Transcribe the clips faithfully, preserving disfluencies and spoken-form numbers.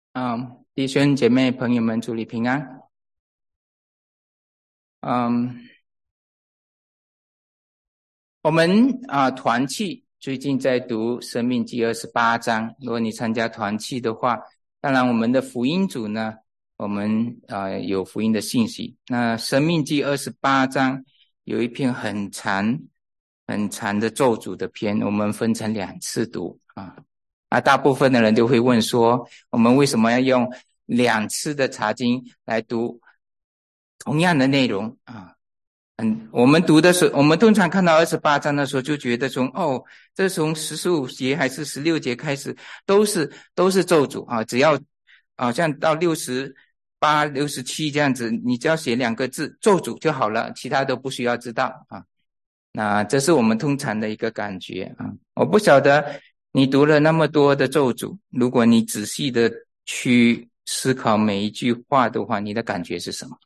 嗯，弟兄姐妹朋友们，祝你平安。嗯，我们啊团契最近在读《生命记》二十八章。如果你参加团契的话，当然我们的福音组呢，我们啊有福音的信息。那《生命记》二十八章有一篇很长、很长的咒诅的篇，我们分成两次读啊。啊，大部分的人都会问说，我们为什么要用两次的查经来读同样的内容啊？嗯，我们读的时候，我们通常看到二十八章的时候，就觉得从哦，这从十五节还是十六节开始，都是都是咒诅啊，只要好像到六十八、六十七这样子，你只要写两个字咒诅就好了，其他都不需要知道啊。那这是我们通常的一个感觉啊。我不晓得你读了那么多的咒诅，如果你仔细的去思考每一句话的话，你的感觉是什么？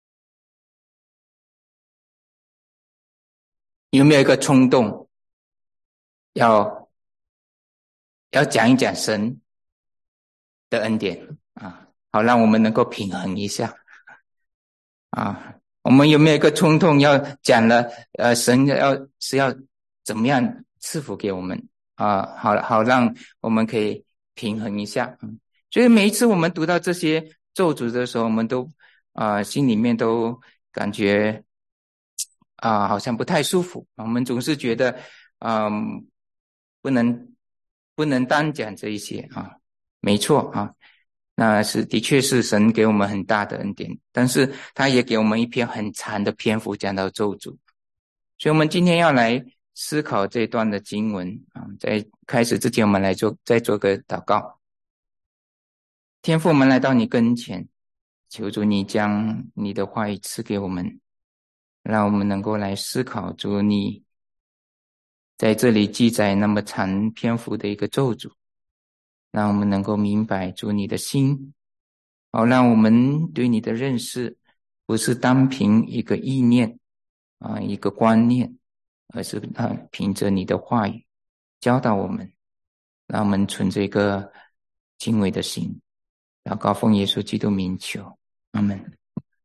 有没有一个冲动要要讲一讲神的恩典啊，好让我们能够平衡一下啊？我们有没有一个冲动要讲了呃神要是要怎么样赐福给我们啊？好好让我们可以平衡一下。嗯，所以每一次我们读到这些咒诅的时候，我们都啊心里面都感觉啊好像不太舒服。我们总是觉得嗯不能不能单讲这一些啊。没错啊，那是的确是神给我们很大的恩典，但是他也给我们一篇很长的篇幅讲到咒诅。所以我们今天要来思考这段的经文啊。在开始之前，我们来做再做个祷告。天父，我们来到你跟前，求主你将你的话语赐给我们，让我们能够来思考主你在这里记载那么长篇幅的一个咒诅，让我们能够明白主你的心，好让我们对你的认识不是单凭一个意念啊，一个观念，而是啊凭着你的话语教导我们，让我们存着一个敬畏的心。祷告奉耶稣基督名求，阿们。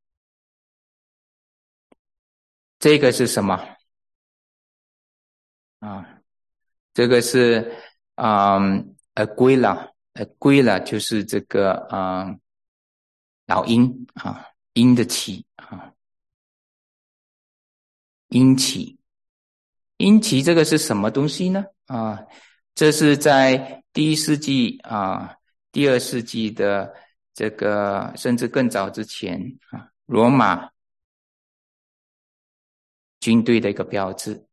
这个是什么啊？这个是嗯 Aquila Aquila 就是这个嗯老鹰啊，鹰的旗啊，鹰旗。鹰旗这个是什么东西呢？啊，这是在第一世纪啊，第二世纪的这个甚至更早之前啊，罗马军队的一个标志。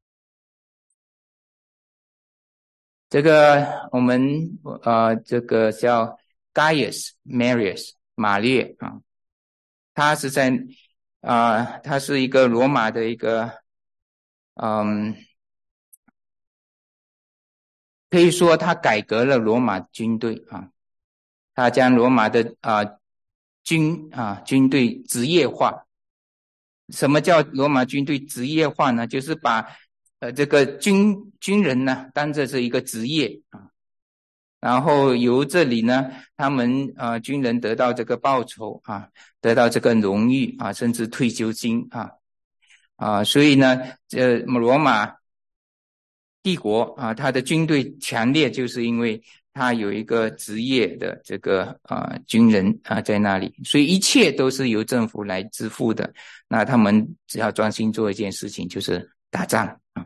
这个我们呃这个叫 Gaius Marius 马略啊，他是在啊、呃，他是一个罗马的一个嗯，可以说他改革了罗马军队啊，他将罗马的啊、呃、军啊军队职业化。什么叫罗马军队职业化呢？就是把呃这个军军人呢当作是一个职业啊，然后由这里呢，他们呃军人得到这个报酬啊，得到这个荣誉啊，甚至退休金啊啊，所以呢，这罗马帝国啊，他的军队强烈，就是因为他有一个职业的这个啊军人啊在那里，所以一切都是由政府来支付的。那他们只要专心做一件事情，就是打仗啊。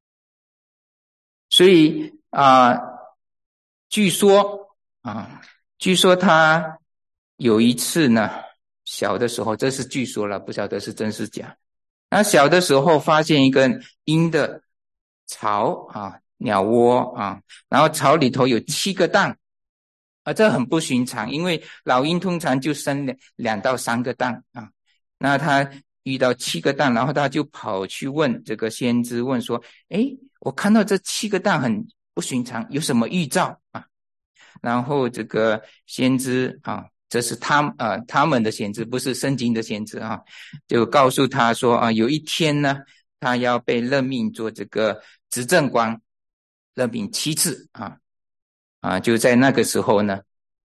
所以啊，据说啊，据说他有一次呢，小的时候，这是据说了，不晓得是真是假。那小的时候发现一个鹰的巢啊，鸟窝啊，然后巢里头有七个蛋啊，这很不寻常，因为老鹰通常就生两两到三个蛋啊。那他遇到七个蛋，然后他就跑去问这个先知，问说：诶，我看到这七个蛋很不寻常，有什么预兆啊？然后这个先知啊，这是他啊他们的先知，不是圣经的先知啊，就告诉他说啊，有一天呢，他要被任命做这个执政官，任命七次啊啊，就在那个时候呢，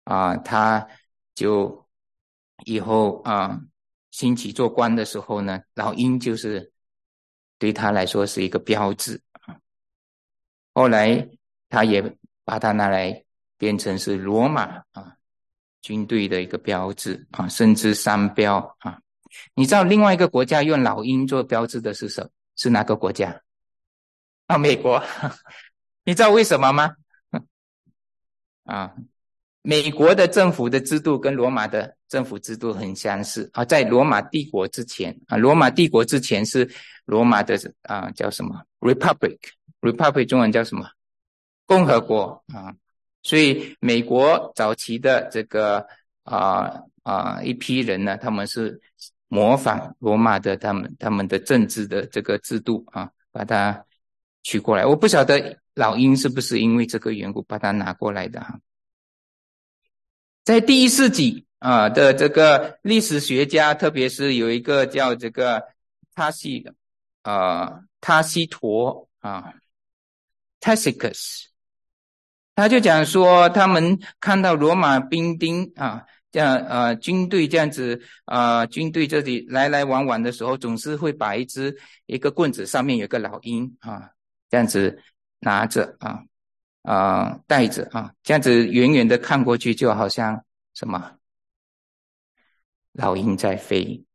啊，他就以后啊兴起做官的时候呢，老鹰就是对他来说是一个标志。后来他也把它拿来变成是罗马啊军队的一个标志啊，甚至商标啊。你知道另外一个国家用老鹰做标志的是什么？是哪个国家？啊，美国。你知道为什么吗？啊，美国的政府的制度跟罗马的政府制度很相似啊，在罗马帝国之前啊，罗马帝国之前是罗马的啊叫什么 Republic Republic 中文叫什么？共和国啊。所以美国早期的这个啊啊一批人呢，他们是模仿罗马的他们他们的政治的这个制度啊，把它取过来。我不晓得老鹰是不是因为这个缘故把它拿过来的哈。在第一世纪啊的这个历史学家，特别是有一个叫这个塔西啊塔西陀啊 Tacitus， 他就讲说他们看到罗马兵丁啊这样呃军队这样子啊、呃、军队这里来来往往的时候，总是会把一支一个棍子上面有个老鹰啊这样子拿着啊啊、呃、带着啊，这样子远远的看过去就好像什么老鹰在飞。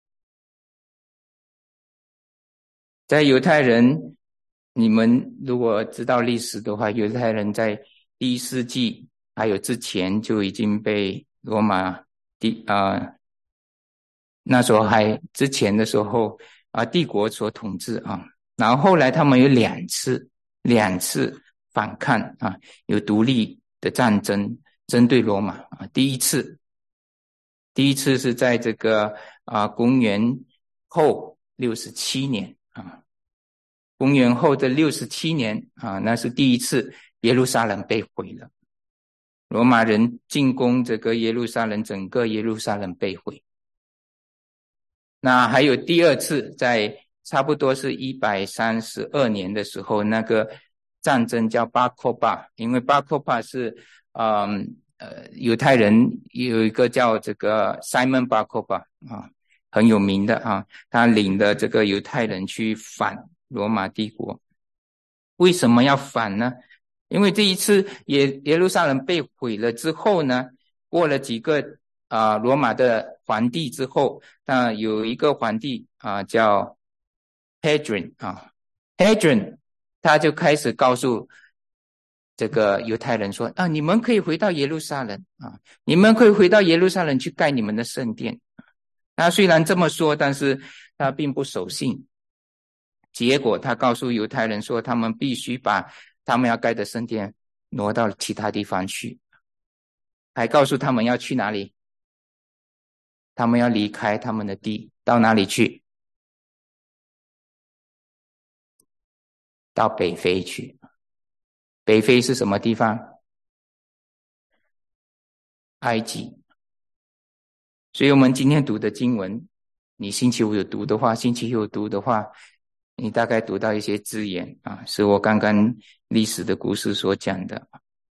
在犹太人，你们如果知道历史的话，犹太人在第一世纪还有之前就已经被罗马帝啊、呃、那时候还之前的时候啊、呃、帝国所统治啊，然后后来他们有两次两次反抗啊，有独立的战争针对罗马啊。第一次第一次是在这个啊公元后六十七年啊。公元后的六十七年啊，那是第一次耶路撒冷被毁了。罗马人进攻这个耶路撒冷，整个耶路撒冷被毁。那还有第二次，在差不多是一百三十二年的时候，那个战争叫巴科巴，因为巴科巴是嗯呃犹太人有一个叫这个 Simon Bar Kokhba 啊，很有名的啊，他领了这个犹太人去反罗马帝国。为什么要反呢？因为这一次耶耶路撒冷被毁了之后呢，过了几个啊、呃、罗马的皇帝之后，那有一个皇帝啊、呃、叫 Hadrian 啊 Hadrian 他就开始告诉这个犹太人说啊，你们可以回到耶路撒冷啊，你们可以回到耶路撒冷去盖你们的圣殿。他虽然这么说，但是他并不守信。结果他告诉犹太人说，他们必须把他们要盖的圣殿挪到其他地方去，还告诉他们要去哪里，他们要离开他们的地，到哪里去？到北非去。北非是什么地方？埃及。所以我们今天读的经文，你星期五有读的话，星期六有读的话，你大概读到一些字眼啊，是我刚刚历史的故事所讲的。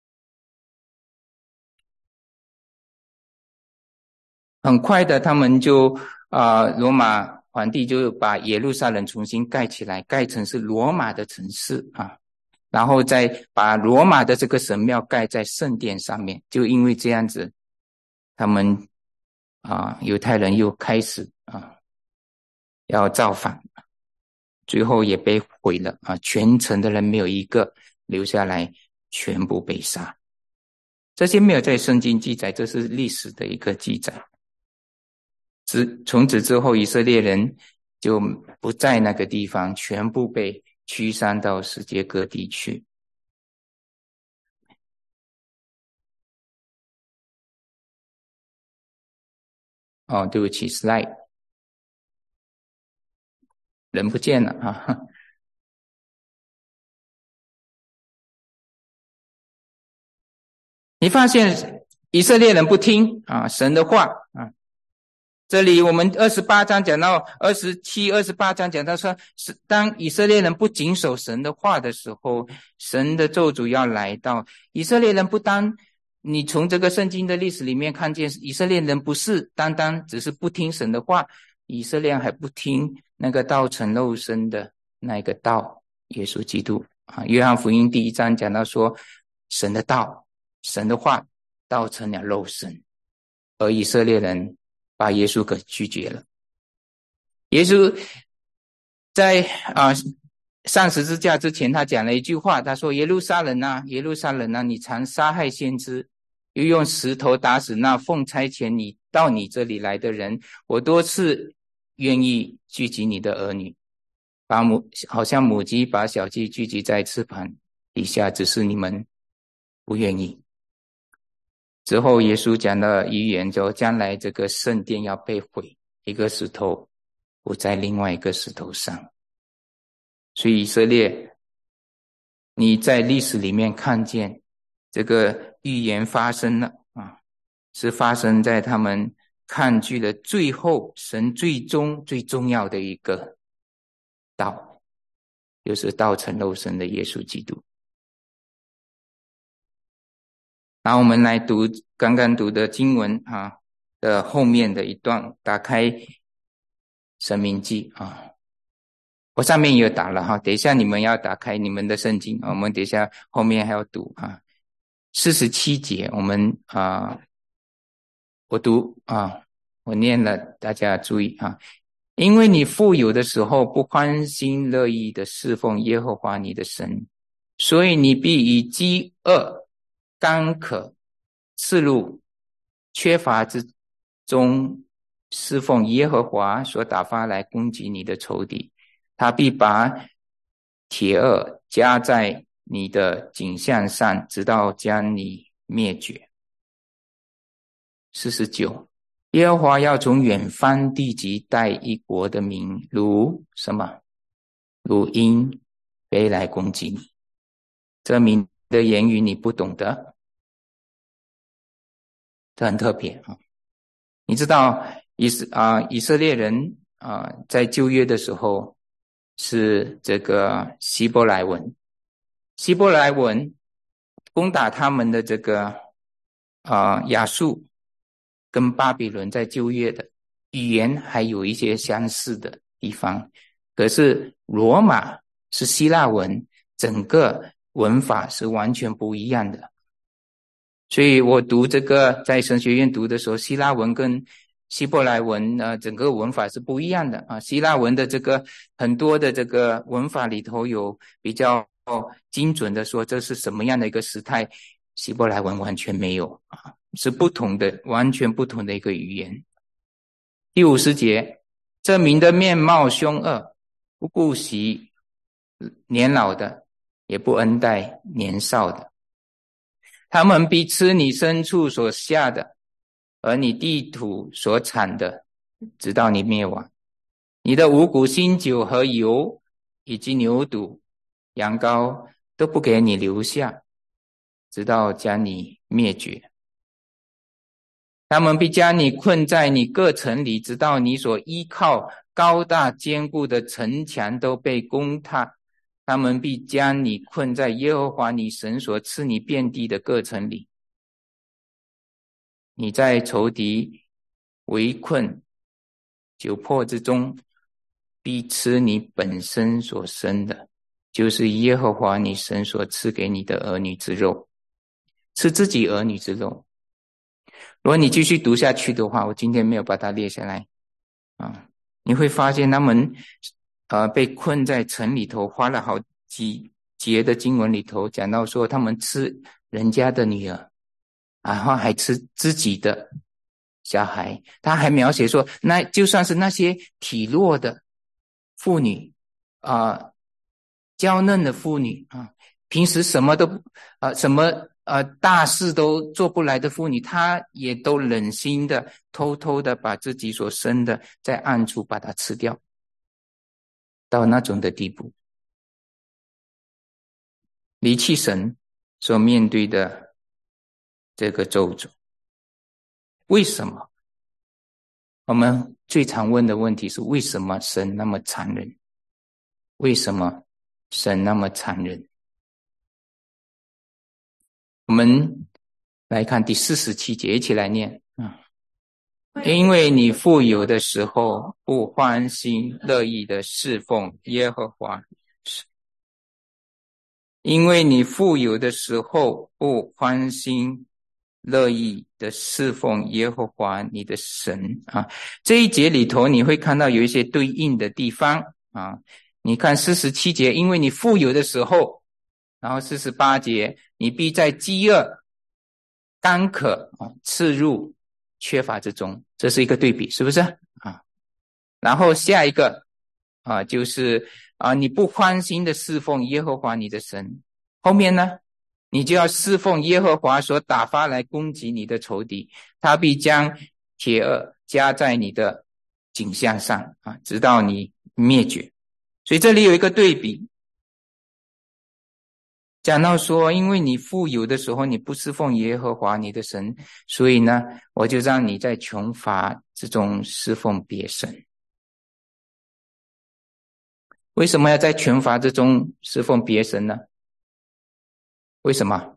很快的，他们就啊、呃，罗马皇帝就把耶路撒冷重新盖起来，盖成是罗马的城市啊，然后再把罗马的这个神庙盖在圣殿上面。就因为这样子，他们啊犹太人又开始啊要造反，最后也被毁了啊，全城的人没有一个留下来，全部被杀。这些没有在圣经记载，这是历史的一个记载。自从此之后，以色列人就不在那个地方，全部被驱散到世界各地去。哦，对不起 ，slide 人不见了啊。你发现以色列人不听啊神的话啊。这里我们二十八章讲到二十七、二十八章讲到说，是当以色列人不谨守神的话的时候，神的咒诅要来到。以色列人不单你从这个圣经的历史里面看见，以色列人不是单单只是不听神的话，以色列还不听那个道成肉身的那个道，耶稣基督啊。约翰福音第一章讲到说，神的道，神的话道成了肉身，而以色列人把耶稣给拒绝了。耶稣在啊上十字架之前，他讲了一句话，他说：耶路撒冷啊，耶路撒冷啊，你常杀害先知，又用石头打死那奉差遣你到你这里来的人。我多次愿意聚集你的儿女，把母好像母鸡把小鸡聚集在翅膀底下，只是你们不愿意。之后耶稣讲了预言，就将来这个圣殿要被毁，一个石头不在另外一个石头上。所以以色列，你在历史里面看见这个预言发生了啊，是发生在他们抗拒了最后神最终最重要的一个道，就是道成肉身的耶稣基督。然后我们来读刚刚读的经文啊的后面的一段，打开申命记啊。我上面也有打了哈，等一下你们要打开你们的圣经，我们等一下后面还要读啊。四十七节我们啊，我读啊，我念了，大家注意啊。因为你富有的时候不欢心乐意的侍奉耶和华你的神，所以你必以饥饿、干渴、赤露、缺乏之中侍奉耶和华所打发来攻击你的仇敌，他必把铁轭加在你的颈项上，直到将你灭绝。四十九，耶和华要从远方地极带一国的民，如什么？如鹰飞来攻击你。这民的言语你不懂得，这很特别啊！你知道以色啊以色列人啊在旧约的时候是这个希伯来文，希伯来文攻打他们的这个啊亚述跟巴比伦在旧约的语言还有一些相似的地方，可是罗马是希腊文，整个文法是完全不一样的。所以我读这个在神学院读的时候，希腊文跟希伯来文呃整个文法是不一样的啊。希腊文的这个很多的这个文法里头有比较精准的说这是什么样的一个时态，希伯来文完全没有啊，是不同的，完全不同的一个语言。第五十节，这民的面貌凶恶，不顾惜年老的，也不恩待年少的。他们必吃你牲畜所下的，而你地土所产的，直到你灭亡。你的五谷、新酒和油，以及牛犊、羊羔，都不给你留下，直到将你灭绝。他们必将你困在你各城里，直到你所依靠高大坚固的城墙都被攻塌。他们必将你困在耶和华你神所赐你遍地的各城里。你在仇敌围困窘迫之中，必吃你本身所生的，就是耶和华你神所赐给你的儿女之肉，吃自己儿女之肉。如果你继续读下去的话，我今天没有把它列下来啊，你会发现他们呃被困在城里头，花了好几节的经文里头讲到说他们吃人家的女儿，然后还吃自己的小孩。他还描写说，那就算是那些体弱的妇女啊、呃，娇嫩的妇女啊，平时什么都啊、呃、什么呃大事都做不来的妇女，她也都忍心的偷偷的把自己所生的在暗处把它吃掉，到那种的地步。离弃神所面对的这个咒诅，为什么？我们最常问的问题是，为什么神那么残忍？为什么神那么残忍？我们来看第四十七节，一起来念啊。因为你富有的时候，不欢心乐意的侍奉耶和华。因为你富有的时候，不欢心乐意的侍奉耶和华你的神啊。这一节里头你会看到有一些对应的地方啊。你看四十七节，因为你富有的时候，然后四十八节，你必在饥饿、干渴、啊、刺入、缺乏之中，这是一个对比，是不是啊？然后下一个啊，就是啊，你不欢心的侍奉耶和华你的神。后面呢，你就要侍奉耶和华所打发来攻击你的仇敌，他必将铁轭加在你的颈项上啊，直到你灭绝。所以这里有一个对比，讲到说，因为你富有的时候你不侍奉耶和华你的神，所以呢，我就让你在穷乏之中侍奉别神。为什么要在穷乏之中侍奉别神呢？为什么？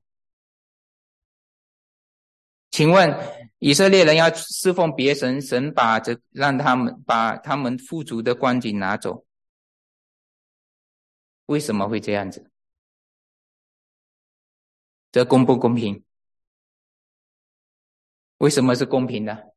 请问以色列人要侍奉别神，神把这让他们把他们富足的光景拿走，为什么会这样子？这公不公平？为什么是公平的？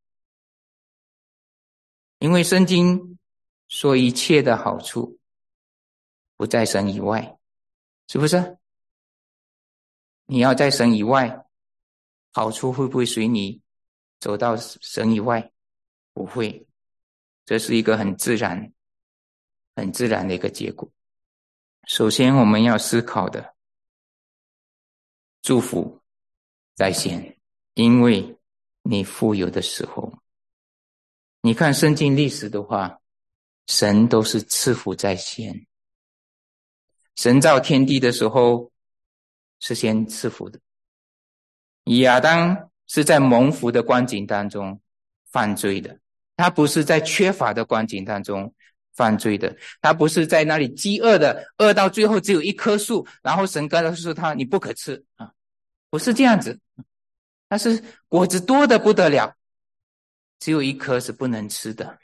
因为圣经说一切的好处不在神以外，是不是？你要在神以外，好处会不会随你走到神以外？不会，这是一个很自然很自然的一个结果。首先我们要思考的，祝福在先，因为你富有的时候，你看圣经历史的话，神都是赐福在先。神造天地的时候是先赐福的，亚当是在蒙福的光景当中犯罪的，他不是在缺乏的光景当中犯罪的，他不是在那里饥饿的，饿到最后只有一棵树，然后神告诉他你不可吃啊，不是这样子，他是果子多的不得了，只有一颗是不能吃的。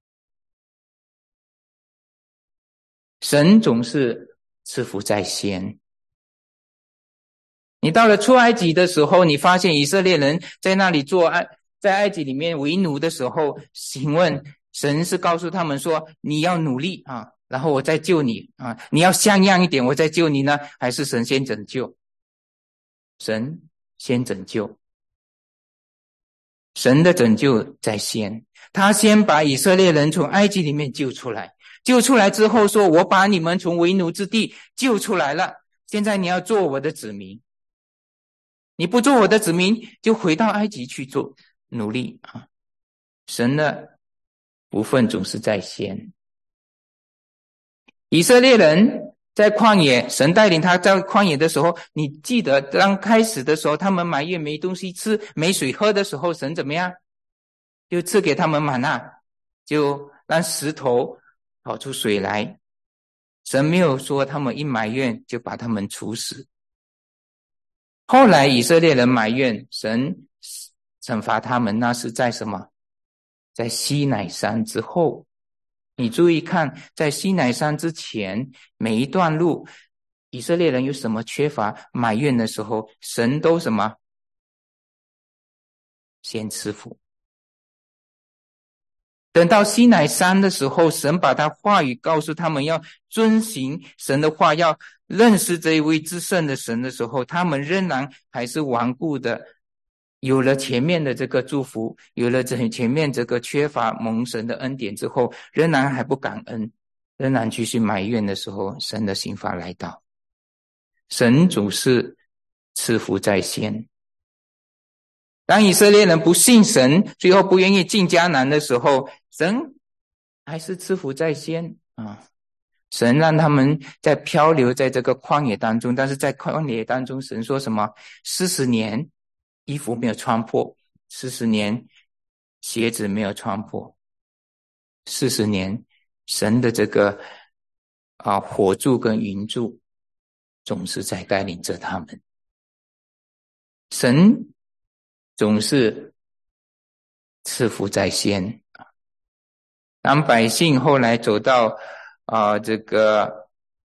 神总是赐福在先。你到了出埃及的时候，你发现以色列人在那里做埃在埃及里面为奴的时候，请问神是告诉他们说你要努力啊，然后我再救你啊，你要像样一点我再救你呢，还是神先拯救？神先拯救。神的拯救在先，他先把以色列人从埃及里面救出来，救出来之后说，我把你们从为奴之地救出来了，现在你要做我的子民，你不做我的子民就回到埃及去做努力啊！神的部分总是在先。以色列人在旷野，神带领他在旷野的时候，你记得刚开始的时候他们埋怨没东西吃没水喝的时候，神怎么样？就赐给他们玛纳，就让石头跑出水来。神没有说他们一埋怨就把他们处死。后来以色列人埋怨神惩罚他们，那是在什么？在西乃山之后。你注意看，在西乃山之前每一段路，以色列人有什么缺乏埋怨的时候，神都什么？先赐福。等到西乃山的时候，神把他话语告诉他们要遵行神的话，要认识这一位至圣的神的时候，他们仍然还是顽固的，有了前面的这个祝福，有了这前面这个缺乏蒙神的恩典之后，仍然还不感恩，仍然继续埋怨的时候，神的刑罚来到。神总是赐福在先。当以色列人不信神，最后不愿意进迦南的时候，神还是赐福在先啊！神让他们在漂流在这个旷野当中，但是在旷野当中，神说什么？四十年衣服没有穿破，四十年鞋子没有穿破，四十年神的这个啊火柱跟云柱总是在带领着他们。神总是赐福在先。当百姓后来走到啊、呃、这个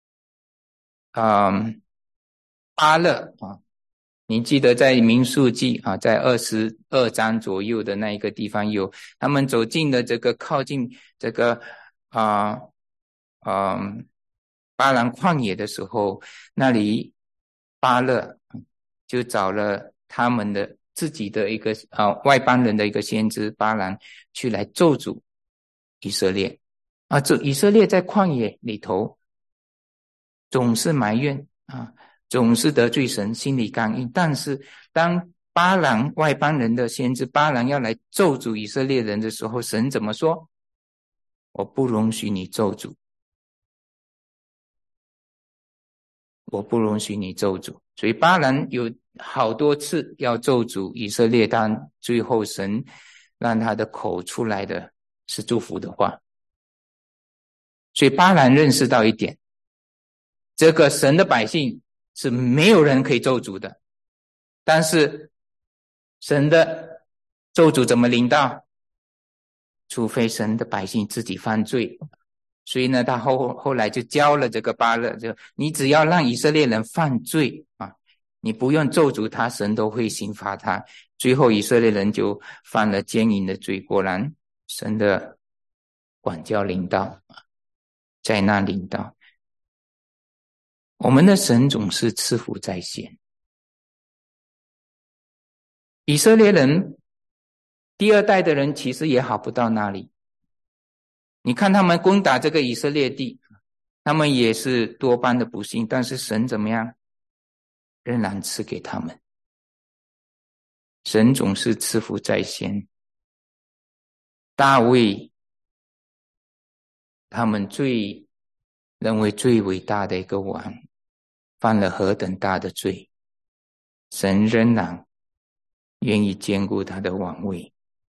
嗯巴勒啊，你记得在民数记啊，在二十二章左右的那一个地方有，他们走进了这个靠近这个啊啊、呃呃、巴兰旷野的时候，那里巴勒就找了他们的自己的一个啊、呃、外邦人的一个先知巴兰去来咒诅以色列啊，这以色列在旷野里头总是埋怨啊，总是得罪神，心里刚硬。但是当巴兰外邦人的先知巴兰要来咒诅以色列人的时候，神怎么说？我不容许你咒诅，我不容许你咒诅。所以巴兰有好多次要咒诅以色列，但最后神让他的口出来的是祝福的话。所以巴兰认识到一点，这个神的百姓是没有人可以咒诅的，但是神的咒诅怎么临到？除非神的百姓自己犯罪。所以呢，他后后来就教了这个巴勒，就你只要让以色列人犯罪啊，你不用咒诅他，神都会刑罚他。最后以色列人就犯了奸淫的罪，果然神的管教临到，在那临到。我们的神总是赐福在先。以色列人第二代的人其实也好不到哪里，你看他们攻打这个以色列地，他们也是多半的不幸，但是神怎么样？仍然赐给他们。神总是赐福在先。大卫他们最认为最伟大的一个王犯了何等大的罪，神仍然愿意兼顾他的王位。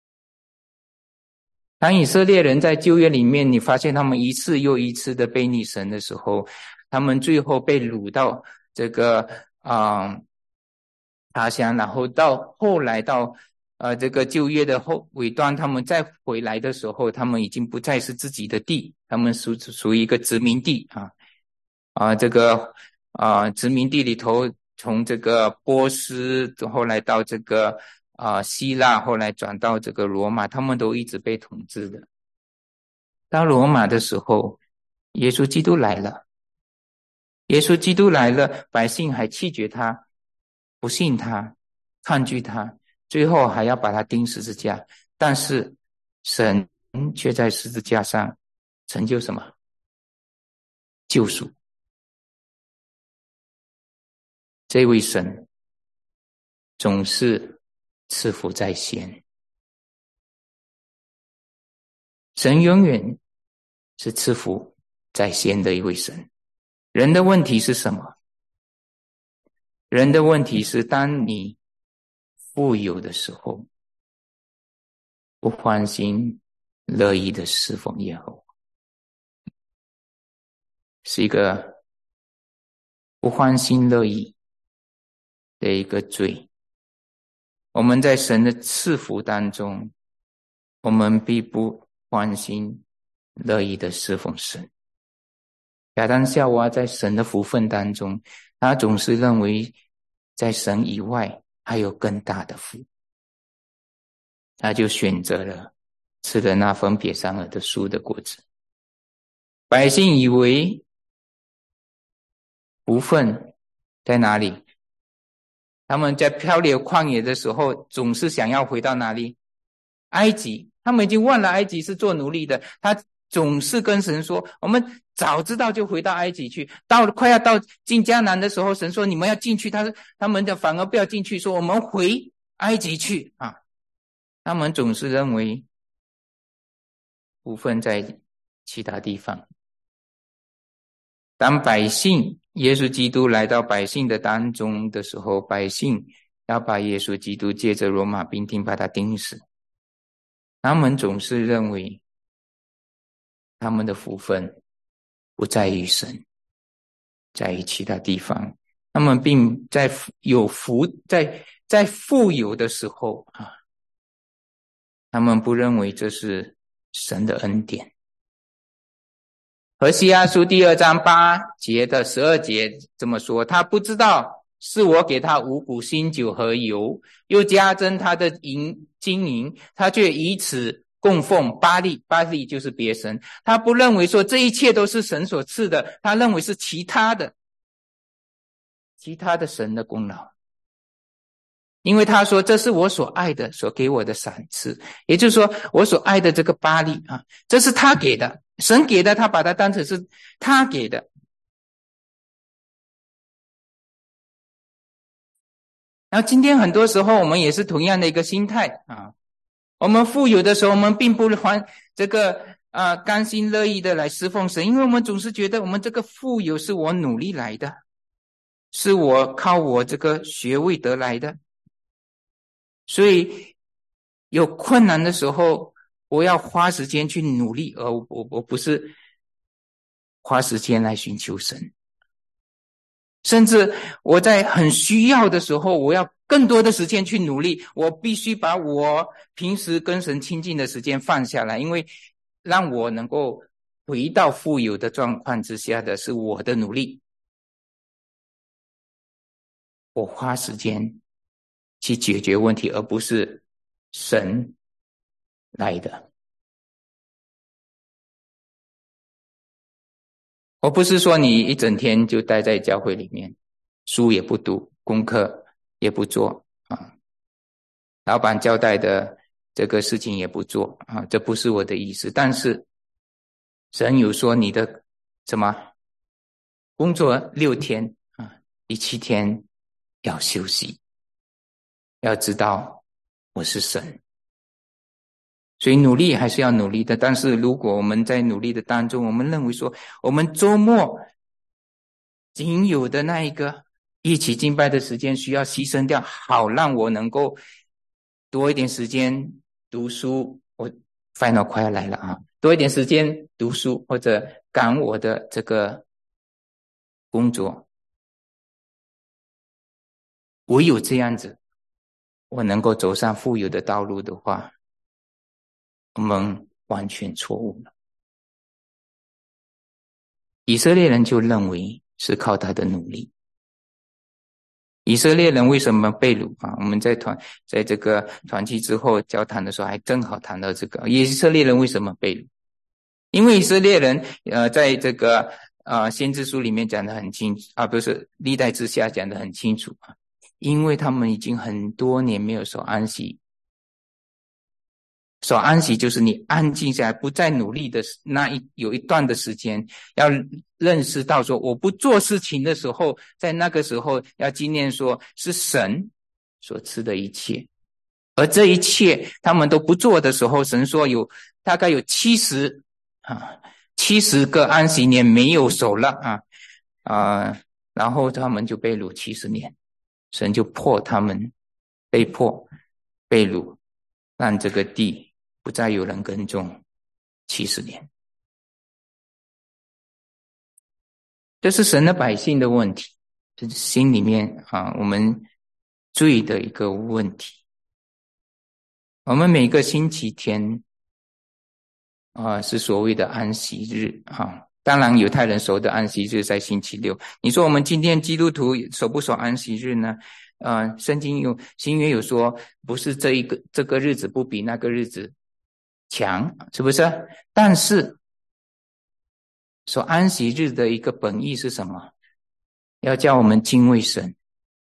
当以色列人在旧约里面，你发现他们一次又一次的背逆神的时候，他们最后被掳到这个啊、呃、他乡，然后到后来到呃这个旧约的后尾端，他们再回来的时候，他们已经不再是自己的地，他们属属于一个殖民地啊啊这个啊殖民地里头，从这个波斯后来到这个啊、呃、希腊，后来转到这个罗马，他们都一直被统治的。到罗马的时候，耶稣基督来了，耶稣基督来了，百姓还弃绝他，不信他，抗拒他，最后还要把他钉十字架。但是神却在十字架上成就什么？救赎。这位神总是赐福在先，神永远是赐福在先的一位神。人的问题是什么？人的问题是，当你富有的时候，不欢心乐意的侍奉耶和华，是一个不欢心乐意的一个罪。我们在神的赐福当中，我们必不欢心乐意的侍奉神。亚当夏娃在神的福分当中，他总是认为在神以外还有更大的福，他就选择了吃了那分别善恶的树的果子。百姓以为福分在哪里？他们在漂流旷野的时候，总是想要回到哪里？埃及。他们已经忘了埃及是做奴隶的，他总是跟神说，我们早知道就回到埃及去。到快要到进迦南的时候，神说你们要进去，他他们的反而不要进去，说我们回埃及去啊。他们总是认为福分在其他地方。当百姓耶稣基督来到百姓的当中的时候，百姓要把耶稣基督借着罗马兵丁把他钉死。他们总是认为他们的福分不在于神，在于其他地方。 他们并在有福在在富有的时候啊，他们不认为这是神的恩典。何西阿书第二章八节的十二节这么说，他不知道是我给他五谷新酒和油，又加增他的银金银，他却以此供奉巴力，巴力就是别神。他不认为说这一切都是神所赐的，他认为是其他的其他的神的功劳。因为他说这是我所爱的，所给我的赏赐，也就是说我所爱的这个巴力啊，这是他给的，神给的，他把它当成是他给的。然后今天很多时候我们也是同样的一个心态啊，我们富有的时候我们并不还这个啊甘心乐意的来侍奉神，因为我们总是觉得我们这个富有是我努力来的，是我靠我这个学位得来的，所以有困难的时候我要花时间去努力，而我我不是花时间来寻求神。甚至我在很需要的时候，我要更多的时间去努力，我必须把我平时跟神亲近的时间放下来，因为让我能够回到富有的状况之下的是我的努力，我花时间去解决问题，而不是神来的。我不是说你一整天就待在教会里面，书也不读，功课也不做啊，老板交代的这个事情也不做啊，这不是我的意思。但是神有说你的什么工作六天啊，第七天要休息，要知道我是神。所以努力还是要努力的，但是如果我们在努力的当中，我们认为说我们周末仅有的那一个一起敬拜的时间需要牺牲掉，好让我能够多一点时间读书，我 final 快要来了啊，多一点时间读书或者赶我的这个工作，唯有这样子我能够走上富有的道路的话，我们完全错误了。以色列人就认为是靠他的努力。以色列人为什么被掳啊？我们在团在这个团契之后交谈的时候，还正好谈到这个以色列人为什么被掳？因为以色列人呃，在这个呃先知书里面讲得很清楚啊，不是历代之下讲得很清楚啊，因为他们已经很多年没有守安息。守安息就是你安静下来，不再努力的那一有一段的时间，要认识到说我不做事情的时候，在那个时候要纪念说是神所赐的一切，而这一切他们都不做的时候，神说有大概有七十啊七十个安息年没有守了啊啊，然后他们就被掳七十年，神就迫他们被迫被掳，让这个地不再有人耕种七十年。这是神的百姓的问题，这是心里面啊我们罪的一个问题。我们每个星期天啊是所谓的安息日啊，当然犹太人守的安息日在星期六。你说我们今天基督徒守不守安息日呢？呃，圣经有新约有说，不是这一个这个日子不比那个日子强，是不是？但是守安息日的一个本意是什么？要叫我们敬畏神，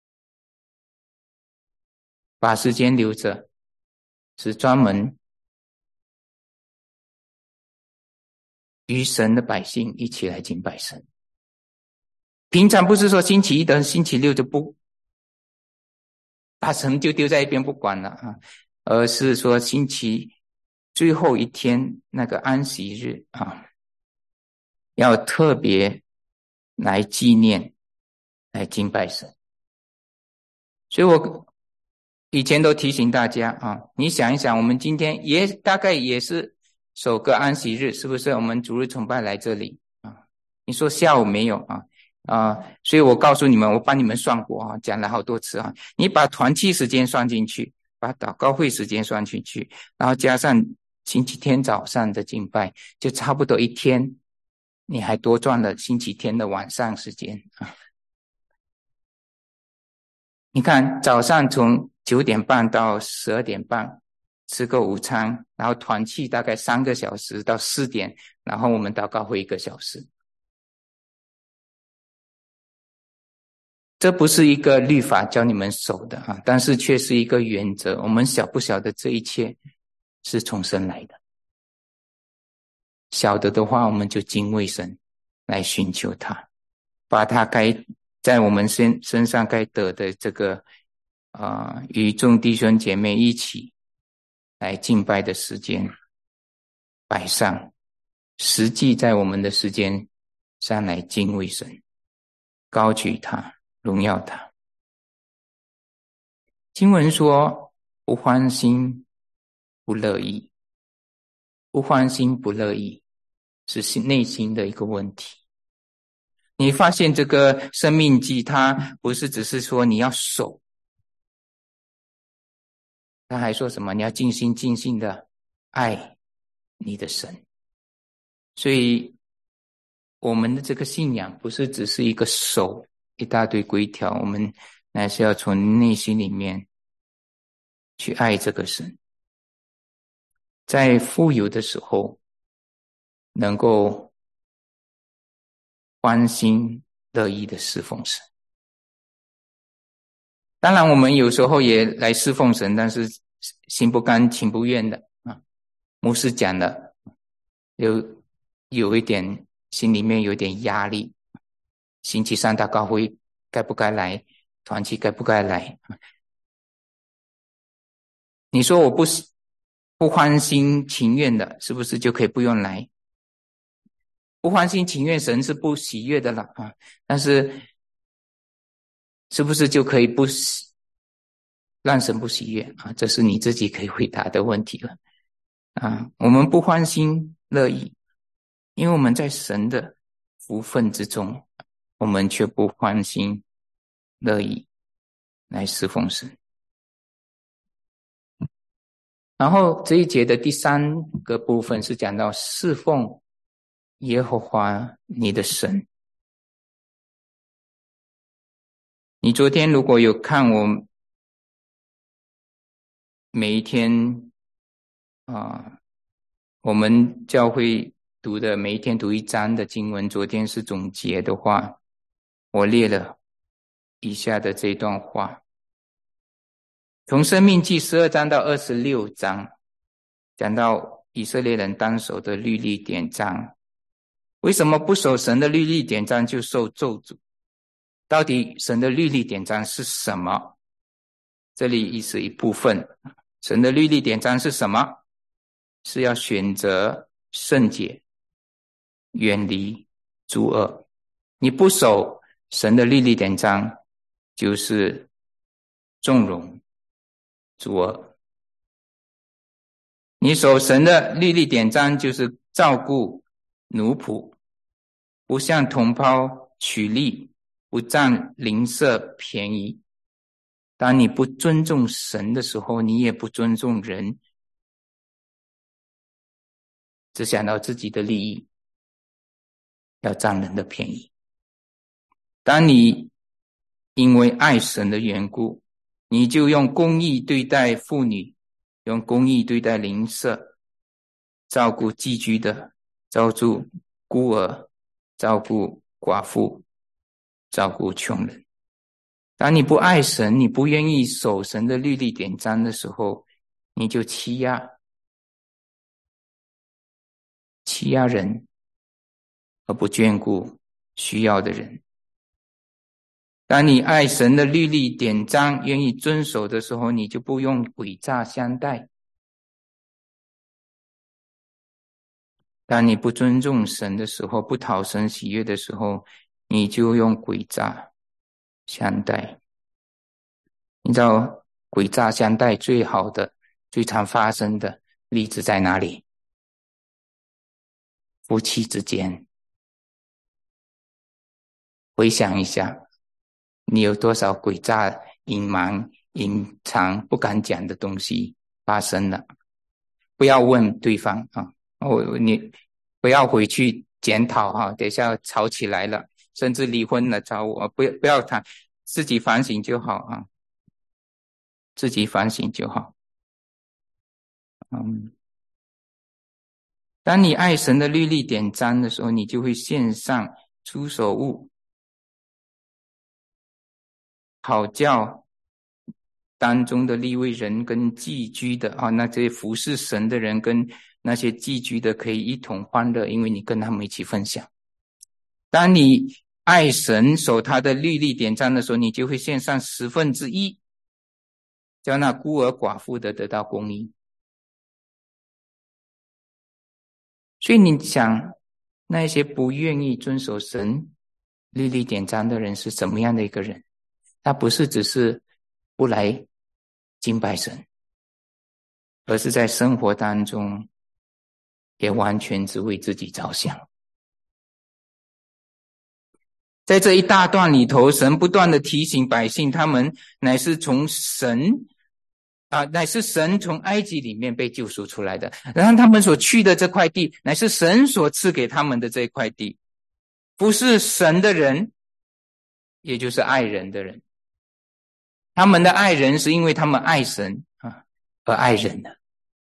把时间留着，是专门与神的百姓一起来敬拜神。平常不是说星期一到星期六就不把神就丢在一边不管了啊，而是说星期最后一天那个安息日啊，要特别来纪念，来敬拜神。所以我以前都提醒大家啊，你想一想，我们今天也大概也是首个安息日，是不是？我们主日崇拜来这里啊，你说下午没有啊？ 啊、呃，所以我告诉你们，我帮你们算过啊，讲了好多次啊，你把团契时间算进去，把祷告会时间算进去，然后加上星期天早上的敬拜，就差不多一天，你还多赚了星期天的晚上时间啊。你看早上从九点半到十二点半吃个午餐，然后团契大概三个小时到四点，然后我们祷告会一个小时。这不是一个律法教你们守的啊，但是却是一个原则。我们晓不晓得这一切是从神来的？晓得的话，我们就敬畏神，来寻求他，把他该在我们身身上该得的这个啊、呃，与众弟兄姐妹一起来敬拜的时间摆上，实际在我们的时间上来敬畏神，高举他，荣耀他。经文说，不欢心，不乐意。不欢心，不乐意，是内心的一个问题。你发现这个生命记，它不是只是说你要守，他还说什么？你要尽心尽性的爱你的神。所以我们的这个信仰不是只是一个守一大堆规条，我们乃是要从内心里面去爱这个神。在富有的时候能够欢欣乐意的侍奉神。当然我们有时候也来侍奉神，但是心不甘情不愿的啊。牧师讲的有有一点心里面有点压力，星期三祷告会该不该来，团契该不该来。你说我不不欢心情愿的，是不是就可以不用来？不欢心情愿，神是不喜悦的了啊。但是是不是就可以不让神不喜悦啊？这是你自己可以回答的问题了啊。我们不欢心乐意，因为我们在神的福分之中，我们却不欢心乐意来侍奉神。然后这一节的第三个部分是讲到侍奉耶和华你的神。你昨天如果有看我每一天啊，我们教会读的每一天读一章的经文，昨天是总结的话，我列了以下的这段话。从申命记十二章到二十六章，讲到以色列人当守的律例典章。为什么不守神的律例典章就受咒诅？到底神的律例典章是什么？这里亦是一部分。神的律例典章是什么？是要选择圣洁，远离诸恶。你不守神的律例典章，就是纵容诸恶。你守神的律例典章，就是照顾奴仆，不向同胞取利，不占邻舍便宜。当你不尊重神的时候，你也不尊重人，只想到自己的利益，要占人的便宜。当你因为爱神的缘故，你就用公义对待妇女，用公义对待邻舍，照顾寄居的，照顾孤儿，照顾寡妇，照顾穷人。当你不爱神，你不愿意守神的律例典章的时候，你就欺压欺压人，而不眷顾需要的人。当你爱神的律例典章，愿意遵守的时候，你就不用诡诈相待。当你不尊重神的时候，不讨神喜悦的时候，你就用诡诈相待。你知道诡诈相待最好的最常发生的例子在哪里？夫妻之间。 回想一下，你有多少诡诈、隐瞒、隐藏、不敢讲的东西发生了？不要问对方啊，我你不要回去检讨哈，等一下吵起来了，甚至离婚了找我，不要不要谈，自己反省就好啊，自己反省就好。嗯，当你爱神的律例典章的时候，你就会献上出手物，好叫当中的利未人跟寄居的啊，那这些服侍神的人跟那些寄居的可以一同欢乐，因为你跟他们一起分享。当你爱神守他的律例典章的时候，你就会献上十分之一，叫那孤儿寡妇的得到公义。所以你想，那些不愿意遵守神律例典章的人是怎么样的一个人？他不是只是不来敬拜神，而是在生活当中也完全只为自己着想。在这一大段里头，神不断的提醒百姓，他们乃是从神啊，乃是神从埃及里面被救赎出来的，然后他们所去的这块地，乃是神所赐给他们的这一块地。不是神的人，也就是爱人的人，他们的爱人是因为他们爱神啊而爱人的。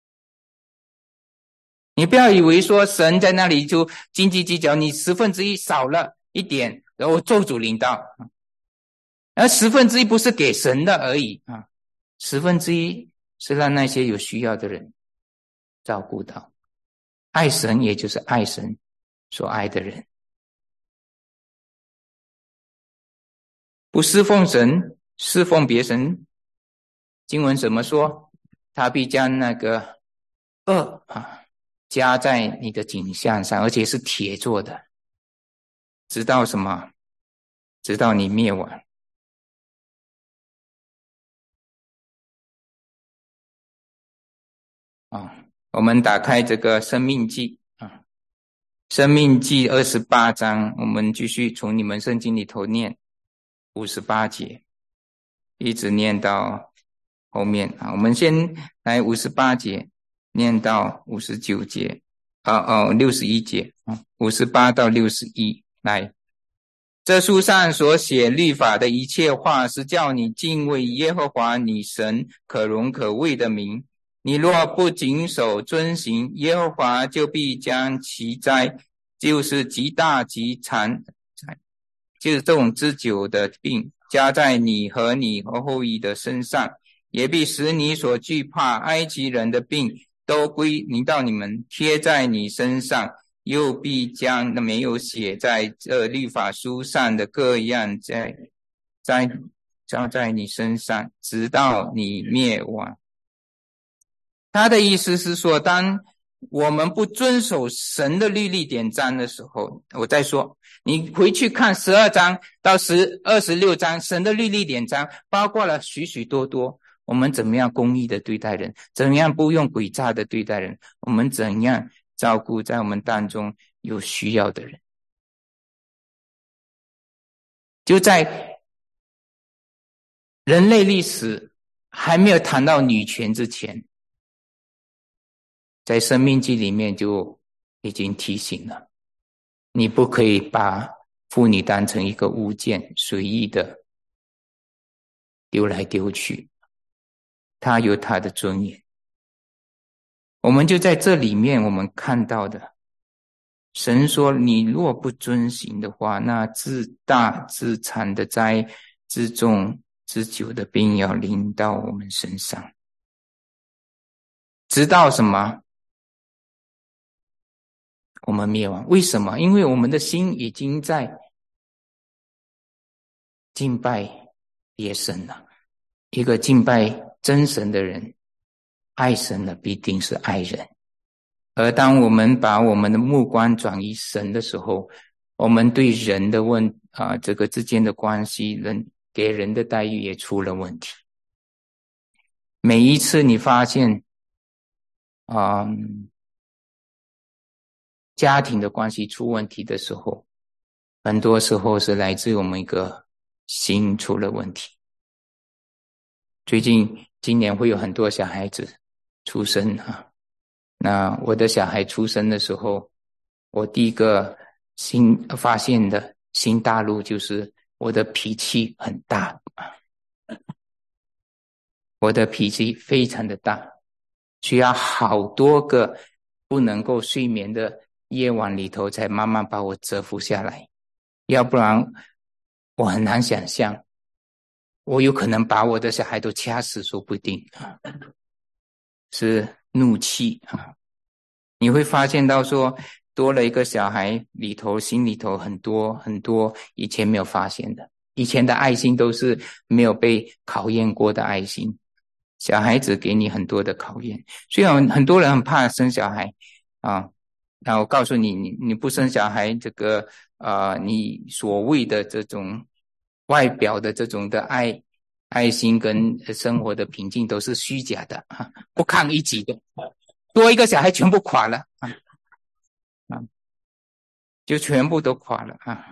你不要以为说神在那里就斤斤计较，你十分之一少了一点，然后咒诅临到，而十分之一不是给神的而已啊，十分之一是让那些有需要的人照顾到。爱神也就是爱神所爱的人，不侍奉神，侍奉别神。经文怎么说？他必将那个恶啊加在你的颈项上，而且是铁做的，直到什么？直到你灭亡。啊，我们打开这个生命记啊，生命记二十八章，我们继续从你们圣经里头念五十八节，一直念到后面啊。我们先来五十八节，念到五十九节，啊哦，六十一节啊，五十八到六十一，来。这书上所写律法的一切话，是叫你敬畏耶和华你神可荣可畏的名。你若不谨守遵行，耶和华就必将其灾，就是极大极惨，就是这种之久的病，加在你和你和后裔的身上，也必使你所惧怕埃及人的病都归临到你们，贴在你身上，又必将那没有写在这律法书上的各样在在加在你身上，直到你灭亡。他的意思是说，当我们不遵守神的律例典章的时候，我再说，你回去看十二章到十二十六章，神的律例典章包括了许许多多，我们怎么样公义的对待人，怎样不用诡诈的对待人，我们怎样照顾在我们当中有需要的人。就在人类历史还没有谈到女权之前，在生命记里面就已经提醒了，你不可以把妇女当成一个物件，随意的丢来丢去，她有她的尊严。我们就在这里面我们看到的，神说你若不遵行的话，那自大自惨的灾，自重自久的病要临到我们身上，直到什么？我们灭亡。为什么？因为我们的心已经在敬拜别神了。一个敬拜真神的人，爱神的必定是爱人。而当我们把我们的目光转移神的时候，我们对人的问啊、呃，这个之间的关系，人给人的待遇也出了问题。每一次你发现啊、呃，家庭的关系出问题的时候， 很多时候是来自于我们一个心出了问题。最近今年会有很多小孩子出生啊，那我的小孩出生的时候，我第一个新发现的新大陆就是我的脾气很大，我的脾气非常的大，需要好多个不能够睡眠的夜晚里头才慢慢把我折服下来，要不然我很难想象我有可能把我的小孩都掐死说不定啊，是怒气啊。你会发现到说多了一个小孩里头心里头很多很多以前没有发现的，以前的爱心都是没有被考验过的爱心，小孩子给你很多的考验。虽然很多人很怕生小孩啊，那我告诉你，你你不生小孩，这个啊、呃，你所谓的这种外表的这种的爱爱心跟生活的平静都是虚假的啊，不堪一击的。多一个小孩全部垮了啊啊，就全部都垮了啊！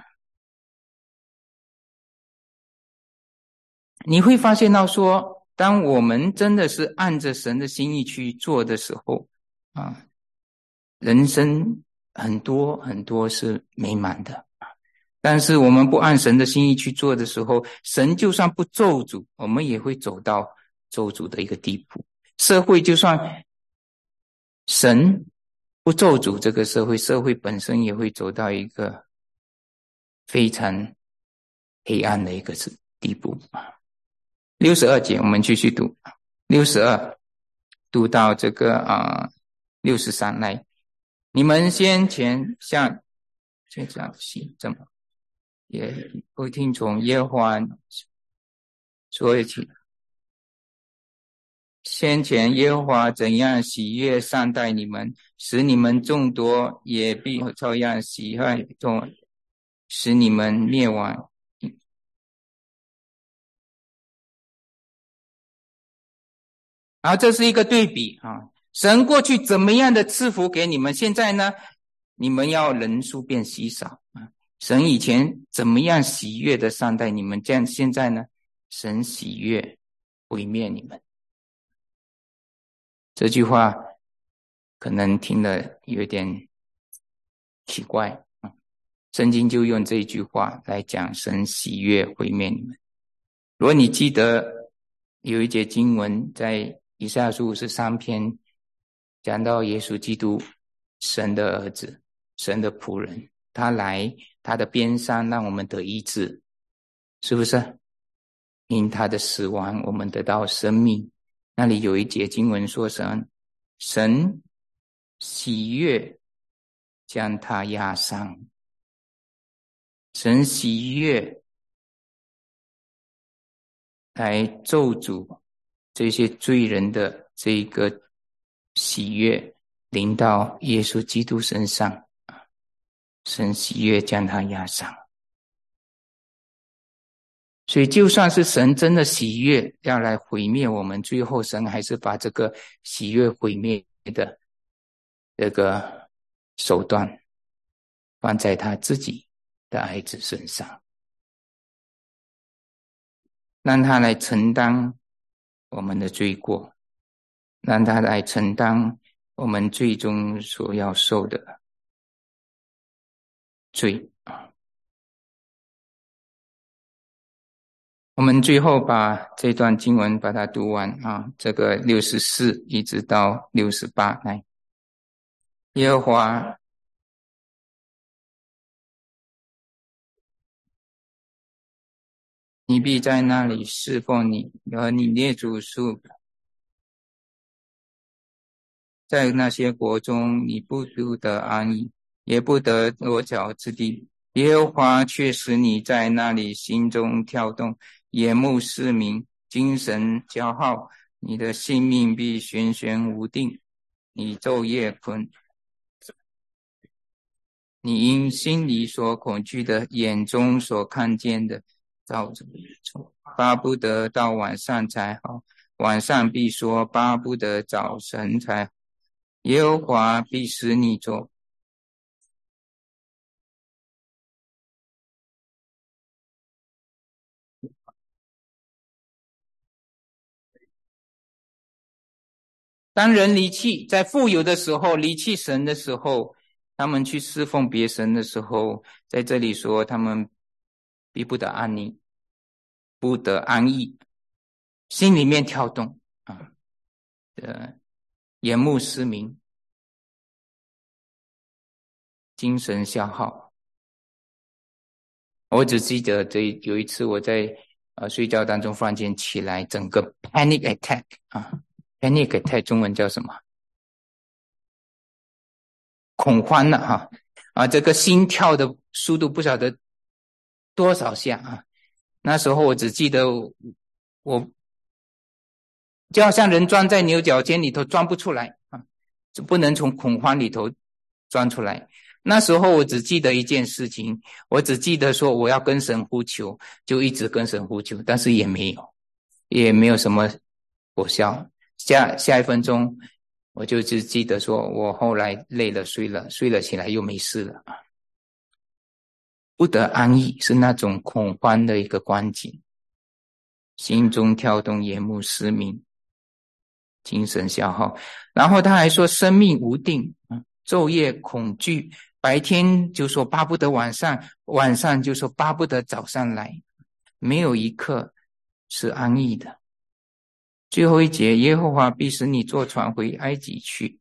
你会发现到说，当我们真的是按着神的心意去做的时候啊，人生很多很多是美满的。但是我们不按神的心意去做的时候，神就算不咒诅，我们也会走到咒诅的一个地步。社会就算神不咒诅这个社会，社会本身也会走到一个非常黑暗的一个地步。六十二节我们继续读，六十二读到这个啊六十三来，你们先前向这样行怎么也不听从耶和华所以先前耶和华怎样喜悦善待你们，使你们众多，也必照样喜爱众，使你们灭亡。然后这是一个对比啊，神过去怎么样的赐福给你们，现在呢，你们要人数变稀少啊。神以前怎么样喜悦的善待你们，这样现在呢，神喜悦毁灭你们。这句话可能听了有点奇怪啊，圣经就用这句话来讲神喜悦毁灭你们。如果你记得有一节经文在以赛亚书五十三篇讲到耶稣基督神的儿子，神的仆人，他来他的边上让我们得医治，是不是？因他的死亡我们得到生命。那里有一节经文说神神喜悦将他压伤，神喜悦来咒诅这些罪人的这个喜悦临到耶稣基督身上，神喜悦将他压伤。所以就算是神真的喜悦要来毁灭我们，最后神还是把这个喜悦毁灭的这个手段放在他自己的孩子身上，让他来承担我们的罪过，让他来承担我们最终所要受的罪。我们最后把这段经文把它读完啊，这个六十四一直到六十八来。耶和华你必在那里侍奉你和你列祖数，在那些国中你不得安逸，也不得落脚之地。耶和华却使你在那里心中跳动，眼目失明，精神骄耗，你的性命必悬悬无定。你昼夜困，你因心里所恐惧的，眼中所看见的，照着做，巴不得到晚上才好，晚上必说巴不得早晨才好。耶和华必使你做当人离弃，在富有的时候离弃神的时候，他们去侍奉别神的时候，在这里说他们必不得安宁，不得安逸，心里面跳动啊，呃，眼目失明，精神消耗。我只记得这有一次我在呃睡觉当中忽然间起来，整个 panic attack 啊 ，panic attack 中文叫什么？恐慌了哈啊，这个心跳的速度不晓得多少下啊。那时候我只记得我，我就好像人钻在牛角尖里头钻不出来啊，就不能从恐慌里头钻出来。那时候我只记得一件事情，我只记得说我要跟神呼求，就一直跟神呼求，但是也没有，也没有什么果效。下下一分钟，我就只记得说我后来累了睡了，睡了起来又没事了啊。不得安逸是那种恐慌的一个光景，心中跳动，眼目失明，精神消耗。然后他还说生命无定，昼夜恐惧，白天就说巴不得晚上，晚上就说巴不得早上来，没有一刻是安逸的。最后一节，耶和华必使你坐船回埃及去。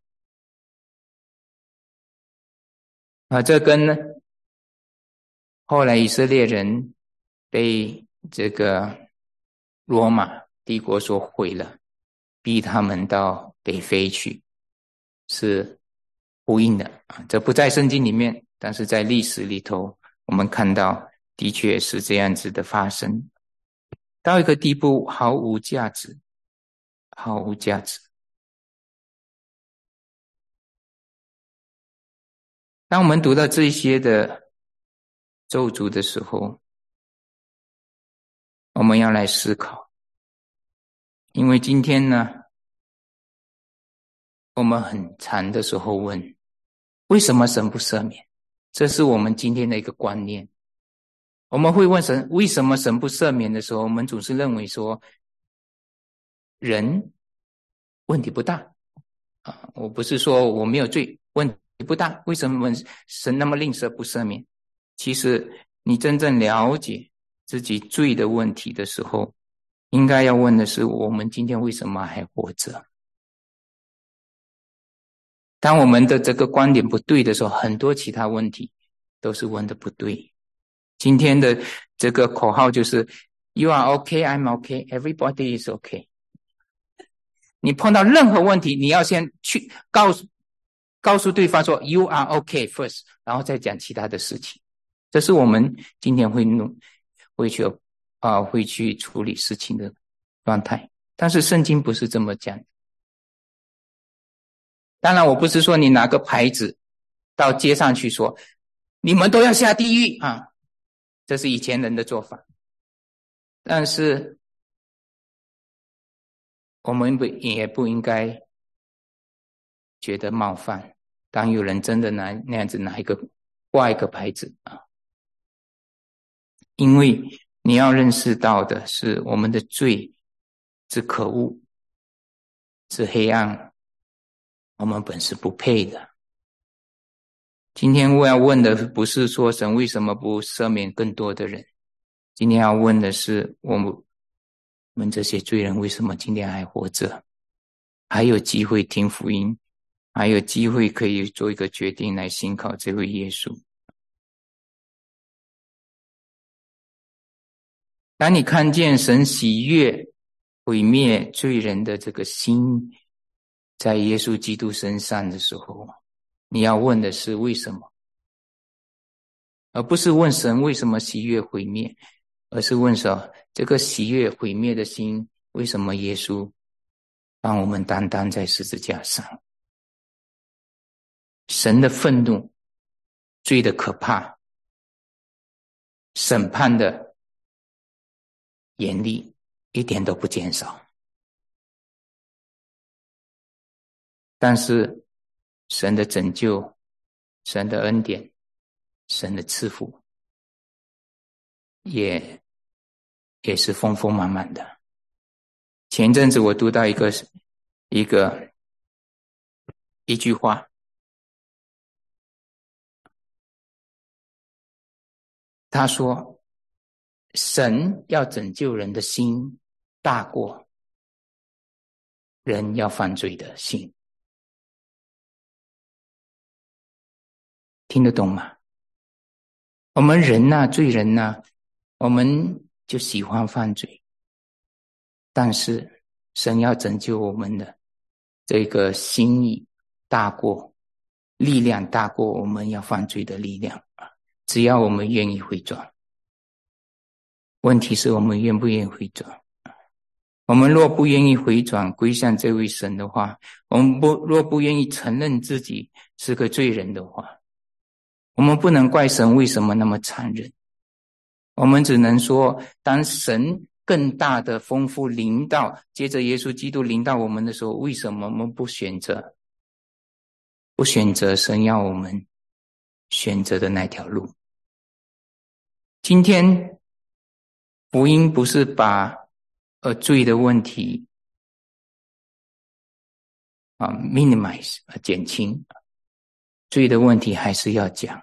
啊，这跟呢后来以色列人被这个罗马帝国所毁了，逼他们到北非去，是呼应的啊。这不在圣经里面，但是在历史里头我们看到的确是这样子的发生，到一个地步毫无价值，毫无价值。当我们读到这些的咒诅的时候，我们要来思考，因为今天呢，我们很常的时候问，为什么神不赦免？这是我们今天的一个观念。我们会问神，为什么神不赦免的时候，我们总是认为说，人问题不大啊。我不是说我没有罪，问题不大，为什么神那么吝啬不赦免？其实你真正了解自己罪的问题的时候，应该要问的是，我们今天为什么还活着？当我们的这个观点不对的时候，很多其他问题都是问的不对。今天的这个口号就是 You are okay, I'm okay, everybody is okay。 你碰到任何问题，你要先去告诉告诉对方说 You are okay first， 然后再讲其他的事情。这是我们今天会弄会去啊、呃、会去处理事情的状态。但是圣经不是这么讲。当然我不是说你拿个牌子到街上去说你们都要下地狱啊，这是以前人的做法。但是我们不也不应该觉得冒犯，当有人真的拿那样子拿一个挂一个牌子啊，因为你要认识到的是我们的罪之可恶，之黑暗，我们本是不配的。今天我要问的不是说神为什么不赦免更多的人，今天要问的是我们我们这些罪人为什么今天还活着，还有机会听福音，还有机会可以做一个决定来信靠这位耶稣。当你看见神喜悦毁灭罪人的这个心在耶稣基督身上的时候，你要问的是为什么，而不是问神为什么喜悦毁灭，而是问说这个喜悦毁灭的心为什么耶稣帮我们担当在十字架上。神的愤怒，罪的可怕，审判的严厉一点都不减少，但是神的拯救，神的恩典，神的赐福也也是丰丰满满的。前阵子我读到一个一个一句话，他说神要拯救人的心大过人要犯罪的心。听得懂吗？我们人啊，罪人啊，我们就喜欢犯罪，但是神要拯救我们的这个心意大过，力量大过我们要犯罪的力量，只要我们愿意回转。问题是我们愿不愿意回转？我们若不愿意回转归向这位神的话，我们不若不愿意承认自己是个罪人的话，我们不能怪神为什么那么残忍，我们只能说当神更大的丰富临到，接着耶稣基督临到我们的时候，为什么我们不选择不选择神要我们选择的那条路？今天福音不是把呃罪的问题啊 minimize 减轻，罪的问题还是要讲。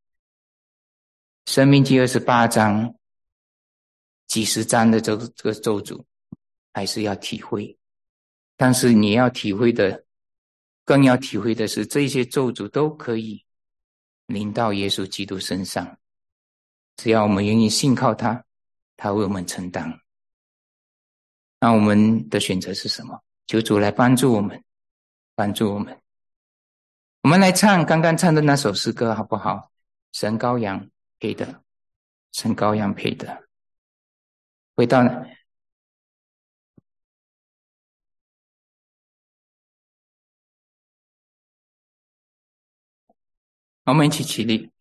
申命记二十八章几十章的这个这个咒诅还是要体会，但是你要体会的更要体会的是，这些咒诅都可以临到耶稣基督身上，只要我们愿意信靠他，他为我们承担。那我们的选择是什么？求主来帮助我们，帮助我们。我们来唱刚刚唱的那首诗歌好不好？神羔羊配的，神羔羊配的。回到我们一起起立。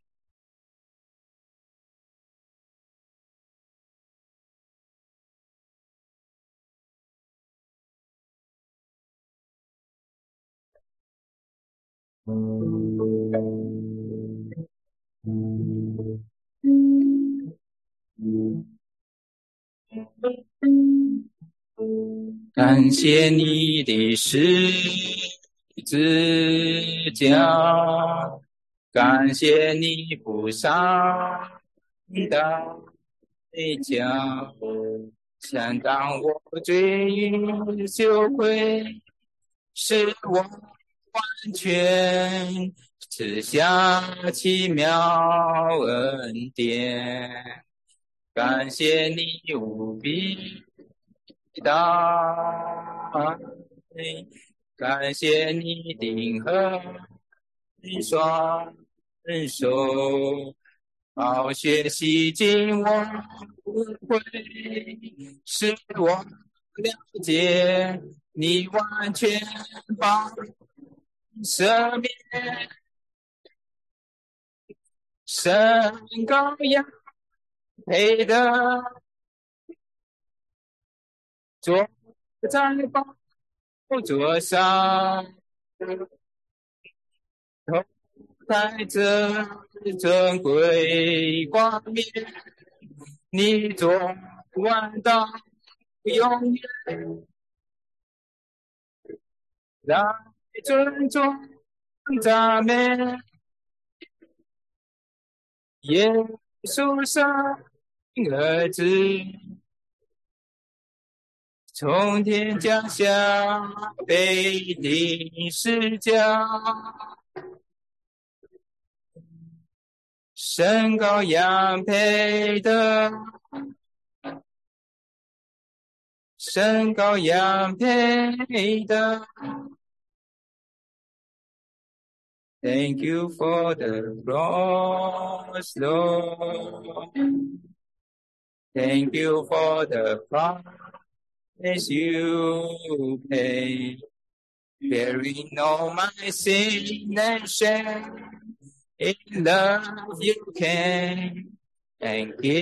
感谢你的十字架，感谢你付上的代价，想当我罪与羞愧，使我完全赐下奇妙恩典。感谢你无比大爱，感谢你定和双手，好血洗净我污秽，使我了解你完全把赦免。神羔羊配的坐在宝座上，头戴着尊贵冠冕，你做万道永远，来尊重赞美耶稣生儿子，从天降下被钉十架，神羔羊配的，神羔羊配的。Thank you for the cross, Lord. Thank you for the price you paid, bearing all my sin and shame. In love you came and give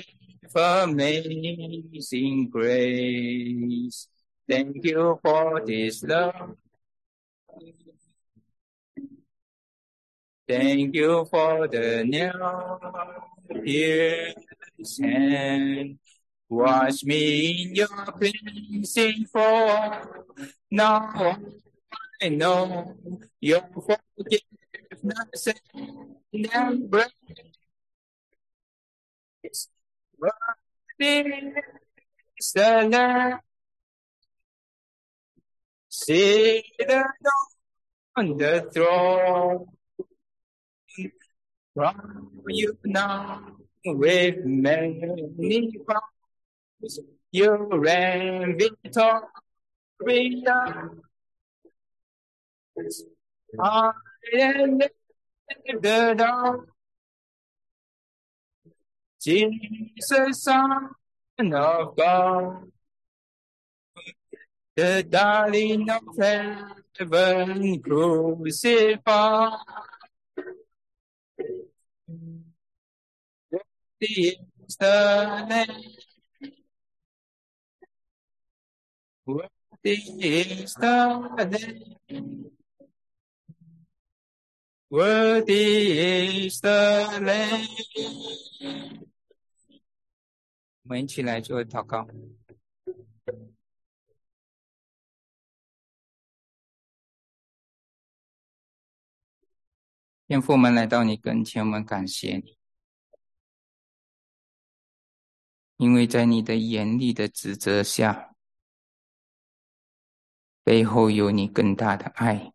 amazing grace. Thank you for this love. Thank you for the nail-pierced hand. Wash me in your cleansing flow. Now I know your forgiveness and embrace. Worthy is the Lamb seated on the throne. From you now with many powers, you reign victorious. I am the Lord, Jesus, Son of God, the darling of heaven, crucified. Worthy is the Lamb, worthy is the Lamb, worthy is the Lamb。我们一起来做祷告。天父，我们来到你跟前，我们感谢你，因为在你的严厉的指责下，背后有你更大的爱。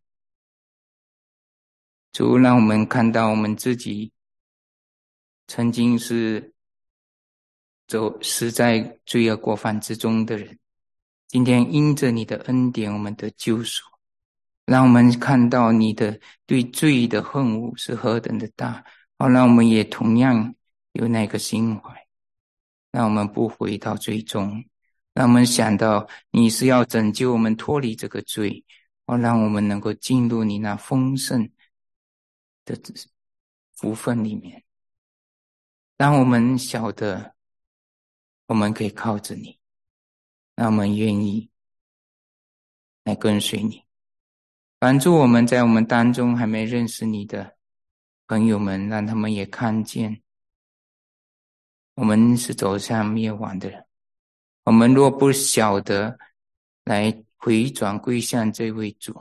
主，让我们看到我们自己曾经是走死在罪恶过犯之中的人，今天因着你的恩典，我们的救赎，让我们看到你的对罪的恨恶是何等的大，好让我们也同样有那个心怀，让我们不回到罪中，让我们想到你是要拯救我们脱离这个罪，好让我们能够进入你那丰盛的福分里面，让我们晓得我们可以靠着你，让我们愿意来跟随你，帮助我们在我们当中还没认识你的朋友们，让他们也看见我们是走向灭亡的人。我们若不晓得来回转归向这位主，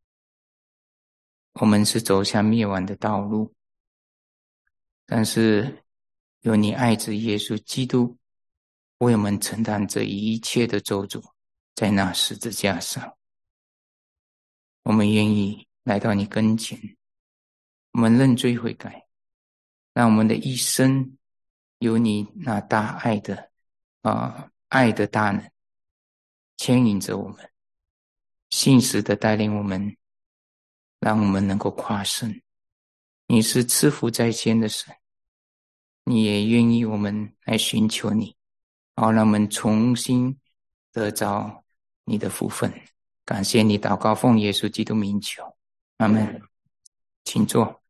我们是走向灭亡的道路。但是有你爱子耶稣基督为我们承担这一切的咒诅，在那十字架上，我们愿意来到你跟前，我们认罪悔改，让我们的一生有你那大爱的啊、爱的大能牵引着我们，信实的带领我们，让我们能够夸胜。你是赐福在先的神，你也愿意我们来寻求你，好让我们重新得着你的福分。感谢你，祷告奉耶稣基督名求，阿们。请坐。